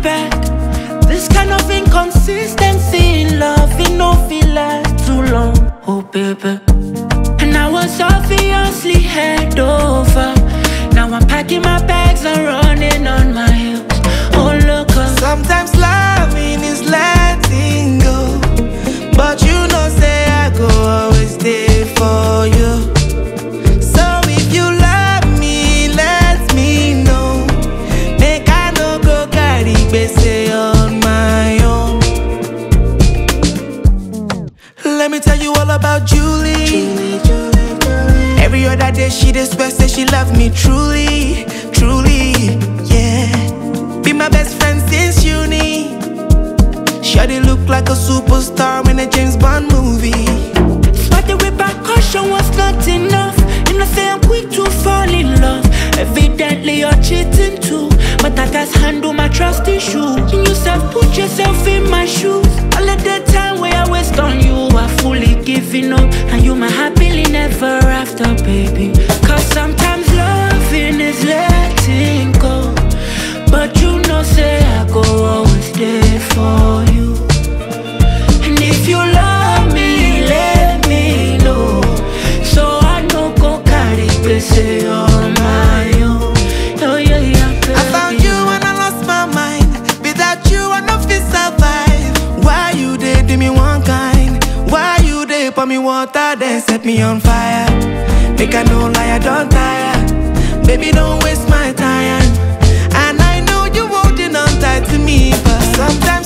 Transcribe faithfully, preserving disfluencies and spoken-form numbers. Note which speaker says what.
Speaker 1: back. This kind of inconsistency in love, it no feel last too long, oh baby. And I was obviously head over. Now I'm packing my bags and running on my heels. Oh look up.
Speaker 2: Sometimes loving is letting go, but you know say I go always stay for you. So if you love me, let me know. Make I no go carry gbese on my own. Let me tell you all about Julie, Julie, Julie, Julie. Every other day she just swear say she love me truly, truly, yeah. Be my best friend since uni. Shawty look like a superstar in a James Bond movie.
Speaker 1: But the repercussion was not enough. You know say I'm quick to fall in love. Evidently you're cheating too, but I just handle my trust issue. You yourself put yourself in my shoes. All of the time where I waste on you, I fully giving up, and you my happily never after, baby. Cause sometimes loving is letting go, but you know say I go always there for you. And if you love me, let me know, so I no go carry gbese on my own. Oh yeah, yeah, baby.
Speaker 2: I found you and I lost my mind. Without you I no fit survive. Why you dey do me one kind? Why you dey pour me water then set me on fire? Make I no lie, I don't tire. Baby, don't waste my time. And I know you holding on tight to me, but sometimes